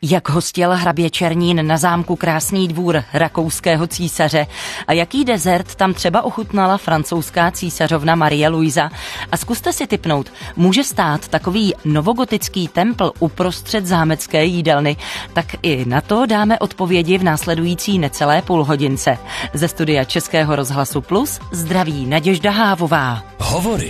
Jak hostil hrabě Černín na zámku Krásný dvůr rakouského císaře a jaký dezert tam třeba ochutnala francouzská císařovna Marie Luisa. A zkuste si tipnout, může stát takový novogotický templ uprostřed zámecké jídelny? Tak i na to dáme odpovědi v následující necelé půlhodince. Ze studia Českého rozhlasu Plus zdraví Naděžda Hávová. Hovory.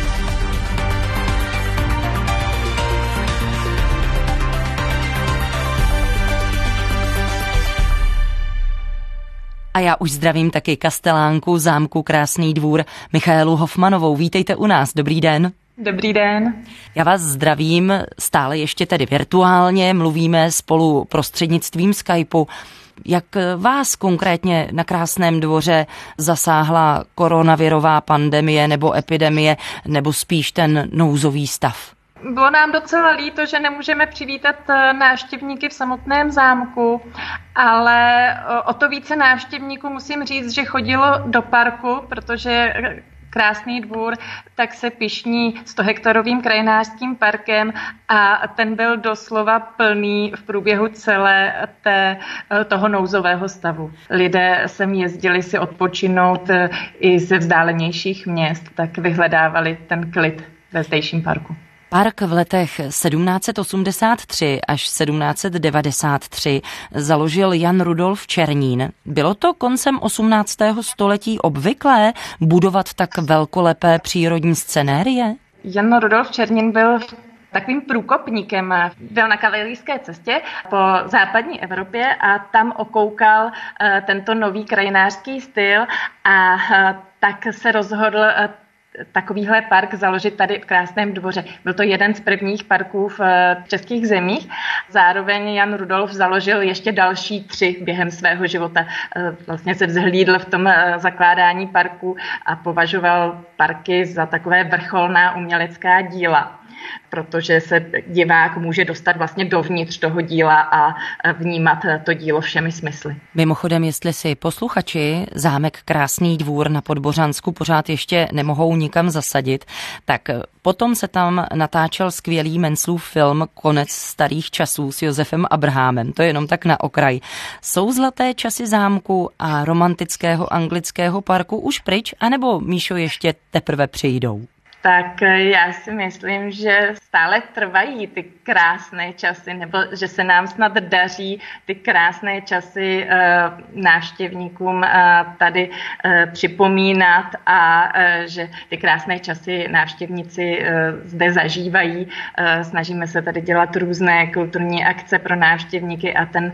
A já už zdravím taky kastelánku zámku Krásný dvůr Michaelu Hofmanovou. Vítejte u nás, dobrý den. Dobrý den. Já vás zdravím, stále ještě tedy virtuálně, mluvíme spolu prostřednictvím Skypeu. Jak vás konkrétně na Krásném dvoře zasáhla koronavirová pandemie nebo epidemie, nebo spíš ten nouzový stav? Bylo nám docela líto, že nemůžeme přivítat návštěvníky v samotném zámku, ale o to více návštěvníků musím říct, že chodilo do parku, protože Krásný dvůr tak se pyšní 100hektarovým krajinářským parkem a ten byl doslova plný v průběhu celé toho nouzového stavu. Lidé sem jezdili si odpočinout i ze vzdálenějších měst, tak vyhledávali ten klid ve zdejším parku. Park v letech 1783 až 1793 založil Jan Rudolf Černín. Bylo to koncem 18. století obvyklé budovat tak velkolepé přírodní scenérie? Jan Rudolf Černín byl takovým průkopníkem. Byl na kavalijské cestě po západní Evropě a tam okoukal tento nový krajinářský styl a tak se rozhodl takovýhle park založit tady v Krásném dvoře. Byl to jeden z prvních parků v českých zemích. Zároveň Jan Rudolf založil ještě další 3 během svého života. Vlastně se vzhlídl v tom zakládání parku a považoval parky za takové vrcholná umělecká díla, protože se divák může dostat vlastně dovnitř toho díla a vnímat to dílo všemi smysly. Mimochodem, jestli si posluchači zámek Krásný dvůr na Podbořansku pořád ještě nemohou nikam zasadit, tak potom se tam natáčel skvělý Menslův film Konec starých časů s Josefem Abrahamem. To je jenom tak na okraj. Jsou zlaté časy zámku a romantického anglického parku už pryč, anebo, Míšo, ještě teprve přijdou? Tak já si myslím, že stále trvají ty krásné časy, nebo že se nám snad daří ty krásné časy návštěvníkům tady připomínat a že ty krásné časy návštěvníci zde zažívají. Snažíme se tady dělat různé kulturní akce pro návštěvníky a ten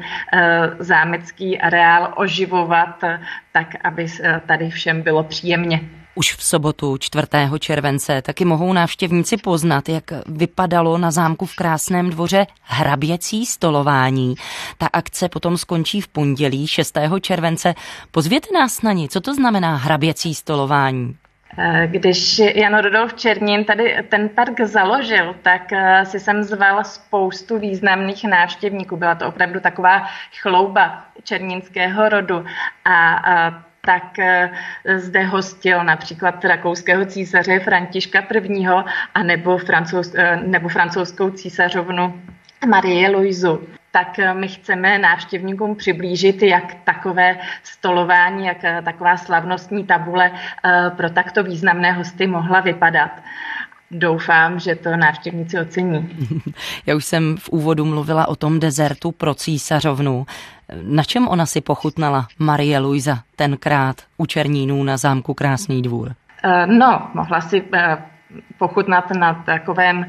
zámecký areál oživovat tak, aby tady všem bylo příjemně. Už v sobotu 4. července taky mohou návštěvníci poznat, jak vypadalo na zámku v Krásném dvoře hraběcí stolování. Ta akce potom skončí v pondělí 6. července. Pozvěte nás na ní, co to znamená hraběcí stolování? Když Jan Rudolf Černín tady ten park založil, tak si sem zval spoustu významných návštěvníků. Byla to opravdu taková chlouba černínského rodu a tak zde hostil například rakouského císaře Františka I. a nebo francouzskou císařovnu Marie Luisu. Tak my chceme návštěvníkům přiblížit, jak takové stolování, jak taková slavnostní tabule pro takto významné hosty mohla vypadat. Doufám, že to návštěvníci ocení. Já už jsem v úvodu mluvila o tom dezertu pro císařovnu. Na čem ona si pochutnala, Marie Luisa, tenkrát u Černínů na zámku Krásný dvůr? Mohla si pochutnat na takovém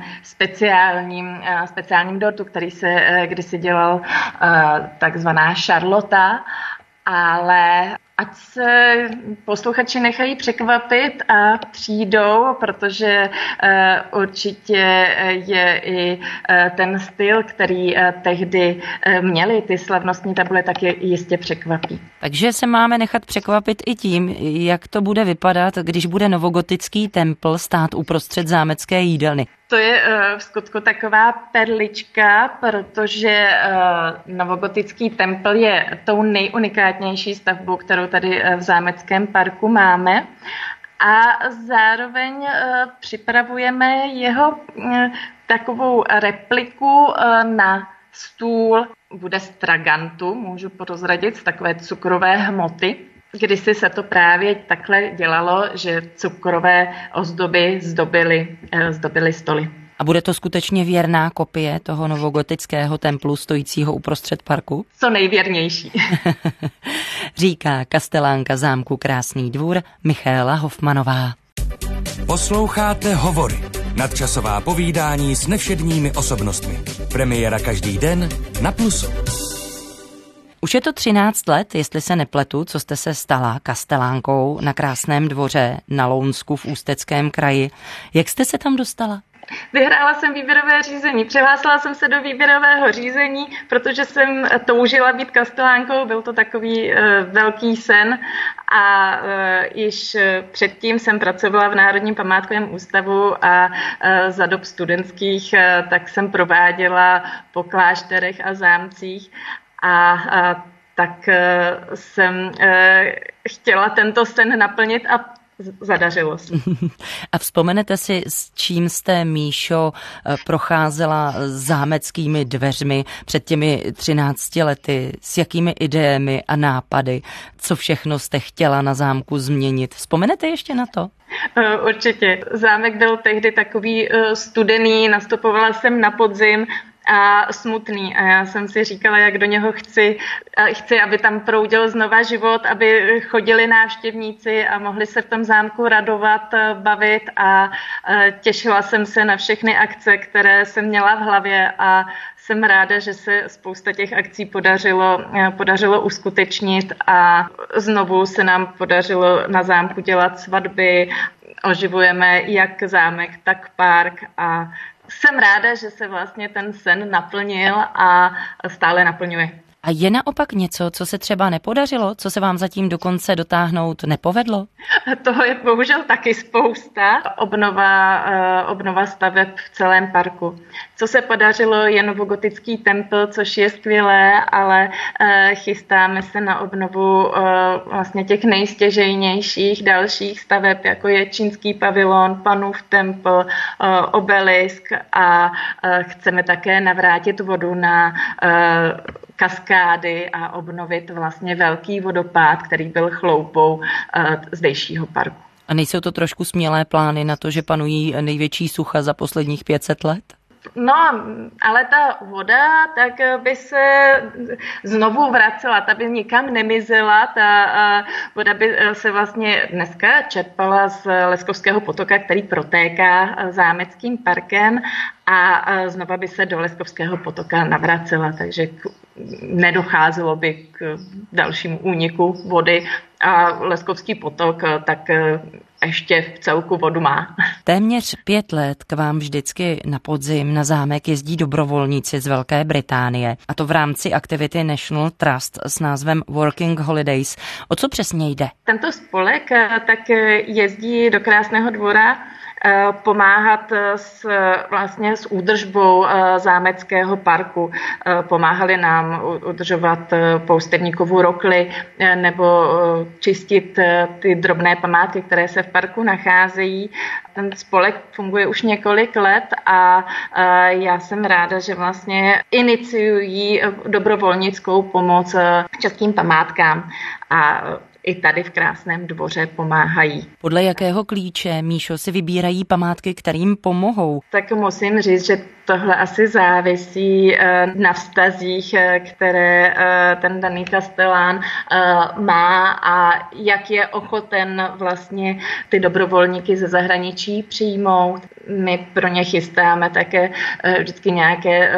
speciálním dortu, který se kdysi dělal takzvaná šarlota, ale ať se posluchači nechají překvapit a přijdou, protože určitě je i ten styl, který tehdy měli ty slavnostní tabule, tak je jistě překvapí. Takže se máme nechat překvapit i tím, jak to bude vypadat, když bude novogotický templ stát uprostřed zámecké jídelny. To je v skutku taková perlička, protože novogotický templ je tou nejunikátnější stavbou, kterou tady v zámeckém parku máme. A zároveň připravujeme jeho takovou repliku na Stůl bude z tragantu, můžu prozradit, z takové cukrové hmoty. Kdysi se to právě takhle dělalo, že cukrové ozdoby zdobily stoly. A bude to skutečně věrná kopie toho novogotického templu stojícího uprostřed parku? Co nejvěrnější. Říká kastelánka zámku Krásný Dvůr Michaela Hofmanová. Posloucháte Hovory. Nadčasová povídání s nevšedními osobnostmi. Premiéra každý den na Plusu. Už je to 13 let, jestli se nepletu, co jste se stala kastelánkou na Krásném Dvoře na Lounsku v Ústeckém kraji. Jak jste se tam dostala? Vyhrála jsem výběrové řízení. Přihlásila jsem se do výběrového řízení, protože jsem toužila být kastelánkou. Byl to takový velký sen a již předtím jsem pracovala v Národním památkovém ústavu a za dob studentských tak jsem prováděla po klášterech a zámcích a tak jsem chtěla tento sen naplnit a zadařilo se. A vzpomenete si, s čím jste, Míšo, procházela zámeckými dveřmi před těmi 13 lety? S jakými ideemi a nápady? Co všechno jste chtěla na zámku změnit? Vzpomenete ještě na to? Určitě. Zámek byl tehdy takový studený, nastupovala jsem na podzim a smutný. A já jsem si říkala, jak do něho chci, aby tam proudil znova život, aby chodili návštěvníci a mohli se v tom zámku radovat, bavit a těšila jsem se na všechny akce, které jsem měla v hlavě a jsem ráda, že se spousta těch akcí podařilo uskutečnit a znovu se nám podařilo na zámku dělat svatby, oživujeme jak zámek, tak park a jsem ráda, že se vlastně ten sen naplnil a stále naplňuje. A je naopak něco, co se třeba nepodařilo, co se vám zatím do konce dotáhnout nepovedlo? Toho je bohužel taky spousta. Obnova staveb v celém parku. Co se podařilo, je novogotický templ, což je skvělé, ale chystáme se na obnovu vlastně těch nejstěžejnějších dalších staveb, jako je čínský pavilon, Panův templ, obelisk a chceme také navrátit vodu na kaskády a obnovit vlastně velký vodopád, který byl chloupou zdejšího parku. A nejsou to trošku smělé plány na to, že panují největší sucha za posledních 500 let? No, ale ta voda tak by se znovu vracela, ta by nikam nemizela, ta voda by se vlastně dneska čerpala z Leskovského potoka, který protéká zámeckým parkem a znova by se do Leskovského potoka navracela, takže nedocházelo by k dalšímu úniku vody a Leskovský potok tak ještě v celku vodu má. Téměř 5 let k vám vždycky na podzim na zámek jezdí dobrovolníci z Velké Británie, a to v rámci aktivity National Trust s názvem Working Holidays. O co přesně jde? Tento spolek tak jezdí do Krásného Dvora pomáhat s údržbou zámeckého parku. Pomáhali nám udržovat Poustevníkovu rokli nebo čistit ty drobné památky, které se v parku nacházejí. Ten spolek funguje už několik let a já jsem ráda, že vlastně iniciují dobrovolnickou pomoc českým památkám a i tady v Krásném Dvoře pomáhají. Podle jakého klíče, Míšo, si vybírají památky, kterým pomohou? Tak musím říct, že tohle asi závisí na vztazích, které ten daný kastelán má a jak je ochoten vlastně ty dobrovolníky ze zahraničí přijmout. My pro ně chystáme také vždycky nějaké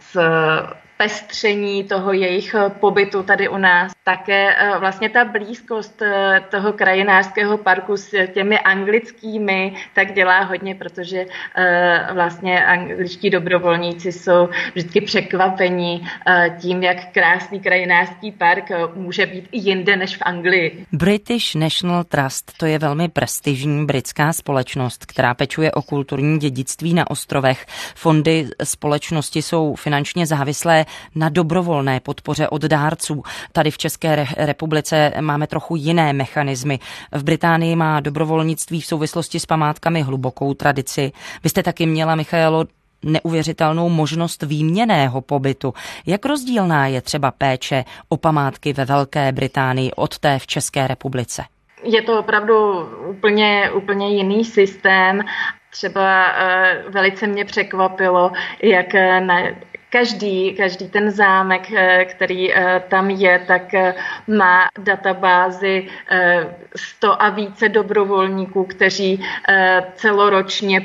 pestření toho jejich pobytu tady u nás. Také vlastně ta blízkost toho krajinářského parku s těmi anglickými tak dělá hodně, protože vlastně angličtí dobrovolníci jsou vždycky překvapení tím, jak krásný krajinářský park může být i jinde než v Anglii. British National Trust, to je velmi prestižní britská společnost, která pečuje o kulturní dědictví na ostrovech. Fondy společnosti jsou finančně závislé na dobrovolné podpoře od dárců. Tady v České republice máme trochu jiné mechanismy. V Británii má dobrovolnictví v souvislosti s památkami hlubokou tradici. Vy jste taky měla, Michaelo, neuvěřitelnou možnost výměnného pobytu. Jak rozdílná je třeba péče o památky ve Velké Británii od té v České republice? Je to opravdu úplně jiný systém. Třeba velice mě překvapilo, jak každý ten zámek, který tam je, tak má databázi 100 a více dobrovolníků, kteří celoročně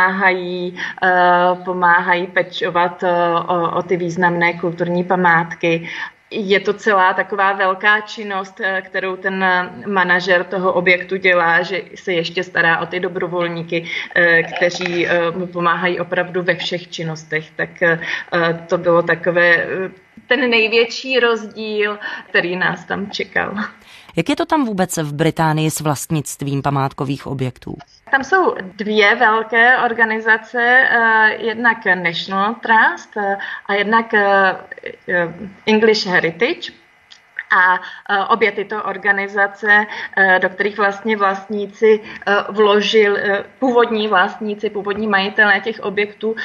pomáhají pečovat o ty významné kulturní památky. Je to celá taková velká činnost, kterou ten manažer toho objektu dělá, že se ještě stará o ty dobrovolníky, kteří mu pomáhají opravdu ve všech činnostech. Tak to bylo takové ten největší rozdíl, který nás tam čekal. Jak je to tam vůbec v Británii s vlastnictvím památkových objektů? Tam jsou dvě velké organizace, jednak National Trust a jednak English Heritage. A obě tyto organizace, do kterých vlastně původní majitelé těch objektů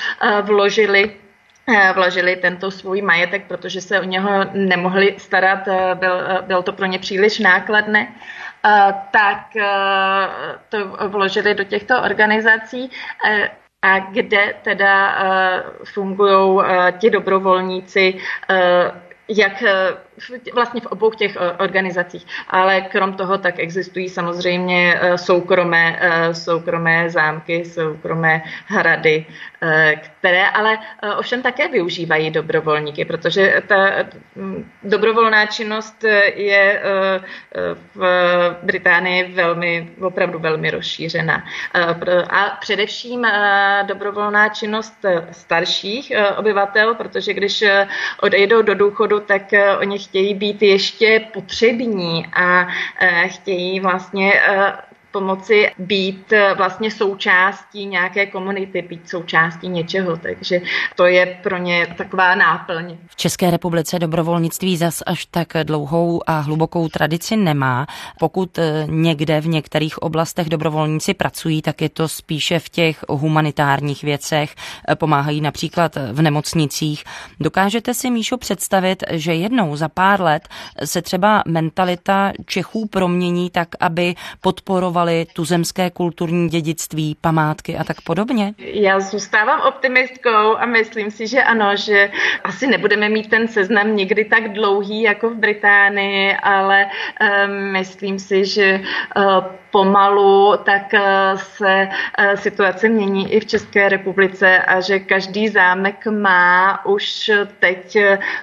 vložili tento svůj majetek, protože se o něho nemohli starat, bylo to pro ně příliš nákladné, tak to vložili do těchto organizací, a kde teda fungují ti dobrovolníci, jak vlastně v obou těch organizacích, ale krom toho tak existují samozřejmě soukromé zámky, soukromé hrady, které ale ovšem také využívají dobrovolníky, protože ta dobrovolná činnost je v Británii opravdu velmi rozšířená. A především dobrovolná činnost starších obyvatel, protože když odejdou do důchodu, tak oni chtějí být ještě potřební a chtějí vlastně pomoci být vlastně součástí nějaké komunity, být součástí něčeho, takže to je pro ně taková náplň. V České republice dobrovolnictví zas až tak dlouhou a hlubokou tradici nemá. Pokud někde v některých oblastech dobrovolníci pracují, tak je to spíše v těch humanitárních věcech, pomáhají například v nemocnicích. Dokážete si, Míšo, představit, že jednou za pár let se třeba mentalita Čechů promění tak, aby podporovali tuzemské kulturní dědictví, památky a tak podobně? Já zůstávám optimistkou a myslím si, že ano, že asi nebudeme mít ten seznam nikdy tak dlouhý jako v Británii, ale myslím si, že pomalu tak se situace mění i v České republice a že každý zámek má už teď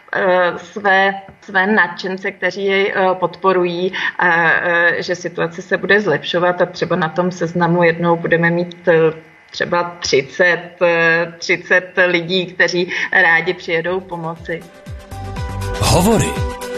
své nadšence, kteří jej podporují a že situace se bude zlepšovat a třeba na tom seznamu jednou budeme mít třeba 30 lidí, kteří rádi přijedou pomoci. Hovory.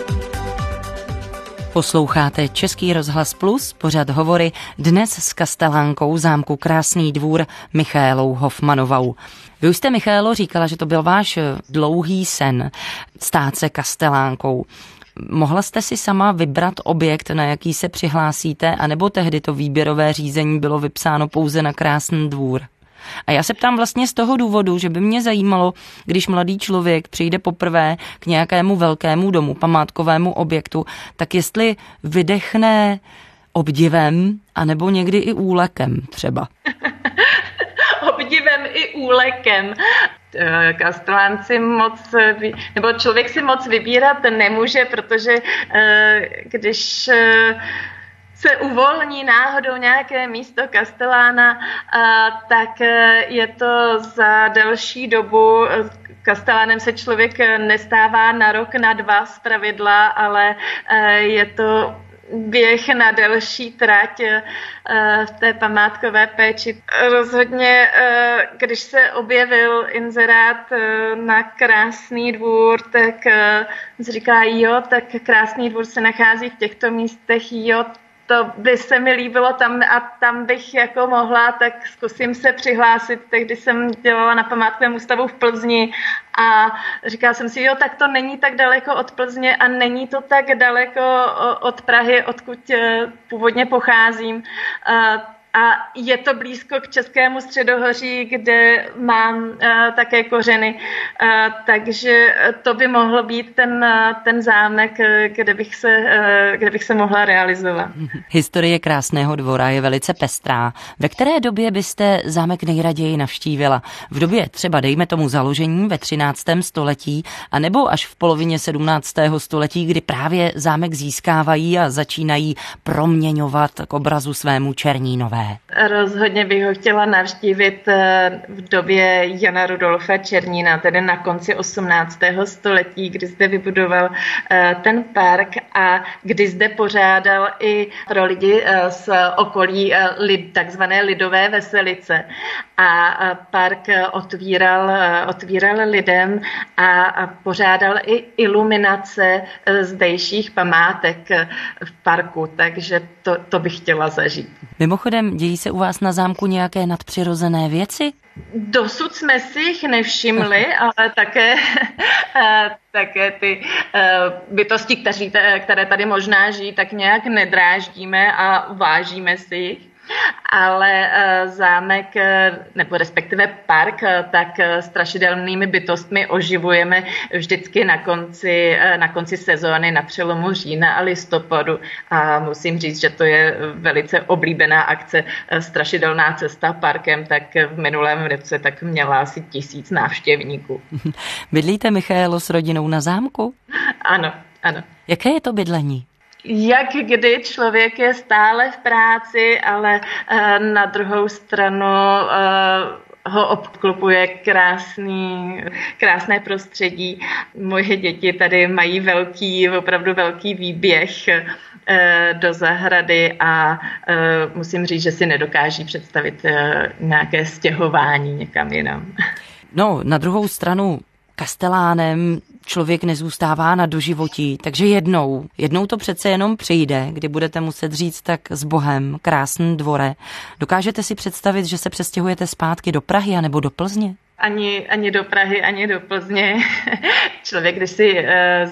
Posloucháte Český rozhlas Plus, pořad Hovory, dnes s kastelánkou zámku Krásný Dvůr Michaelou Hofmanovou. Vy už jste, Michaelo, říkala, že to byl váš dlouhý sen stát se kastelánkou. Mohla jste si sama vybrat objekt, na jaký se přihlásíte, anebo tehdy to výběrové řízení bylo vypsáno pouze na Krásný Dvůr? A já se ptám vlastně z toho důvodu, že by mě zajímalo, když mladý člověk přijde poprvé k nějakému velkému domu, památkovému objektu, tak jestli vydechne obdivem, anebo někdy i úlekem třeba. Obdivem i úlekem. Kastelánci nebo člověk si moc vybírat nemůže, protože když se uvolní náhodou nějaké místo kastelána, tak je to za delší dobu. Kastelánem se člověk nestává na rok, na dva zpravidla, ale je to běh na delší trať v té památkové péči. Rozhodně, když se objevil inzerát na Krásný Dvůr, tak se říká, jo, tak Krásný Dvůr se nachází v těchto místech, jo, to by se mi líbilo tam a tam bych jako mohla, tak zkusím se přihlásit. Tehdy jsem dělala na památkovém ústavu v Plzni a říkala jsem si, jo, tak to není tak daleko od Plzně a není to tak daleko od Prahy, odkud původně pocházím. A je to blízko k Českému středohoří, kde mám také kořeny, takže to by mohl být ten zámek, kde bych se mohla realizovat. Historie Krásného Dvora je velice pestrá. Ve které době byste zámek nejraději navštívila? V době třeba dejme tomu založení ve 13. století, anebo až v polovině 17. století, kdy právě zámek získávají a začínají proměňovat k obrazu svému Černínové? Rozhodně bych ho chtěla navštívit v době Jana Rudolfa Černína, tedy na konci 18. století, kdy zde vybudoval ten park a kdy zde pořádal i pro lidi z okolí takzvané lidové veselice. A park otvíral lidem a pořádal i iluminace zdejších památek v parku, takže to bych chtěla zažít. Mimochodem, dějí se u vás na zámku nějaké nadpřirozené věci? Dosud jsme si jich nevšimli, ale také ty bytosti, které tady možná žijí, tak nějak nedráždíme a vážíme si jich. Ale zámek, nebo respektive park, tak strašidelnými bytostmi oživujeme vždycky na konci sezóny na přelomu října a listopadu. A musím říct, že to je velice oblíbená akce Strašidelná cesta parkem, tak v minulém roce tak měla asi 1000 návštěvníků. Bydlíte, Michaelo, s rodinou na zámku? Ano. Jaké je to bydlení? Jak kdy člověk je stále v práci, ale na druhou stranu ho obklopuje krásné prostředí. Moje děti tady mají opravdu velký výběh do zahrady a musím říct, že si nedokáží představit nějaké stěhování někam jinam. No, na druhou stranu kastelánem člověk nezůstává na doživotí, takže jednou to přece jenom přijde, kdy budete muset říct tak s Bohem, Krásný Dvore. Dokážete si představit, že se přestěhujete zpátky do Prahy anebo do Plzně? Ani do Prahy, ani do Plzně. Člověk, když si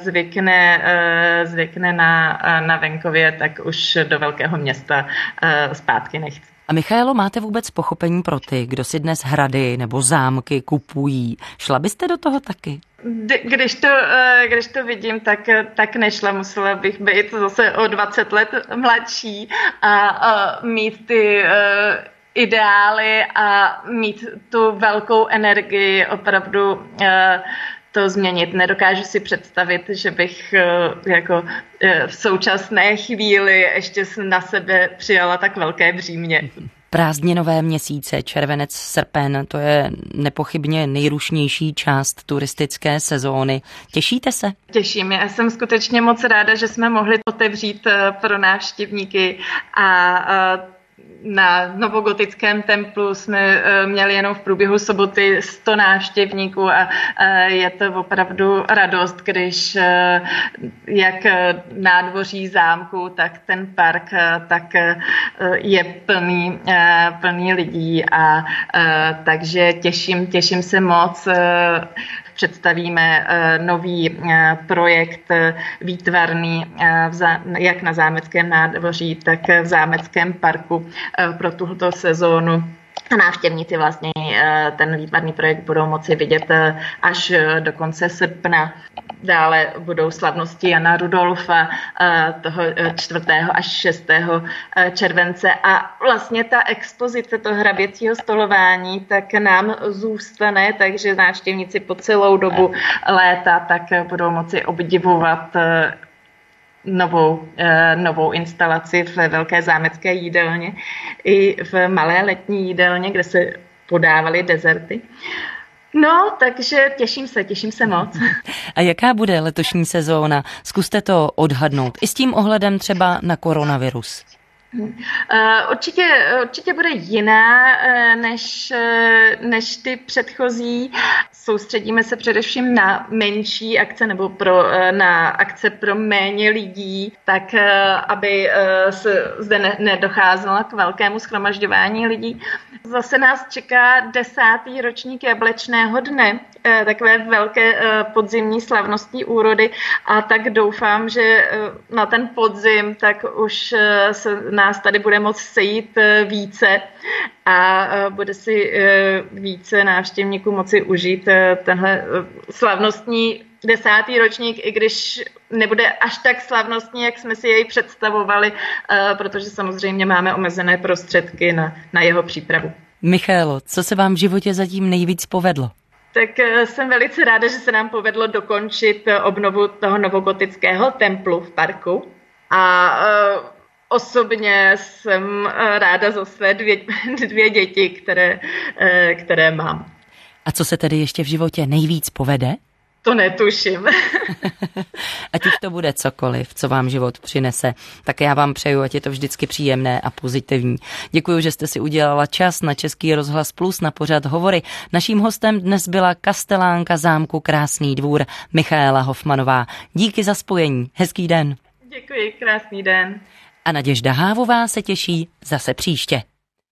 zvykne na venkově, tak už do velkého města zpátky nechce. A Michaelo, máte vůbec pochopení pro ty, kdo si dnes hrady nebo zámky kupují? Šla byste do toho taky? Když to vidím, tak nešla. Musela bych být zase o 20 let mladší a mít ty ideály a mít tu velkou energii opravdu to změnit. Nedokážu si představit, že bych v současné chvíli ještě na sebe přijala tak velké břímě. Prázdninové měsíce, červenec, srpen, to je nepochybně nejrušnější část turistické sezóny. Těšíte se? Těším. Já jsem skutečně moc ráda, že jsme mohli otevřít pro návštěvníky a na novogotickém templu jsme měli jenom v průběhu soboty 100 návštěvníků a je to opravdu radost, když jak nádvoří zámku, tak ten park tak je plný lidí a takže těším se moc. Představíme nový projekt výtvarný jak na Zámeckém nádvoří, tak v Zámeckém parku pro tuto sezónu. Návštěvníci vlastně ten výtvarný projekt budou moci vidět až do konce srpna. Dále budou slavnosti Jana Rudolfa toho 4. až 6. července a vlastně ta expozice toho hraběcího stolování tak nám zůstane, takže návštěvníci po celou dobu léta tak budou moci obdivovat novou instalaci v velké zámecké jídelně i v malé letní jídelně, kde se podávaly dezerty. No, takže těším se moc. A jaká bude letošní sezóna? Zkuste to odhadnout. I s tím ohledem třeba na koronavirus. Určitě bude jiná než ty předchozí. Soustředíme se především na menší akce nebo na akce pro méně lidí, tak aby se zde nedocházelo k velkému shromažďování lidí. Zase nás čeká 10. ročník Jablečného dne, takové velké podzimní slavnostní úrody a tak doufám, že na ten podzim tak už se nám nás tady bude moct sejít více a bude si více návštěvníků moci užít tenhle slavnostní 10. ročník, i když nebude až tak slavnostní, jak jsme si jej představovali, protože samozřejmě máme omezené prostředky na jeho přípravu. Michaelo, co se vám v životě zatím nejvíc povedlo? Tak jsem velice ráda, že se nám povedlo dokončit obnovu toho novogotického templu v parku. A osobně jsem ráda za své dvě děti, které mám. A co se tedy ještě v životě nejvíc povede? To netuším. Ať už to bude cokoliv, co vám život přinese, tak já vám přeju, ať je to vždycky příjemné a pozitivní. Děkuji, že jste si udělala čas na Český rozhlas Plus na pořad Hovory. Naším hostem dnes byla kastelánka zámku Krásný Dvůr Michaela Hofmanová. Díky za spojení. Hezký den. Děkuji, krásný den. A Naděžda Hávová se těší zase příště.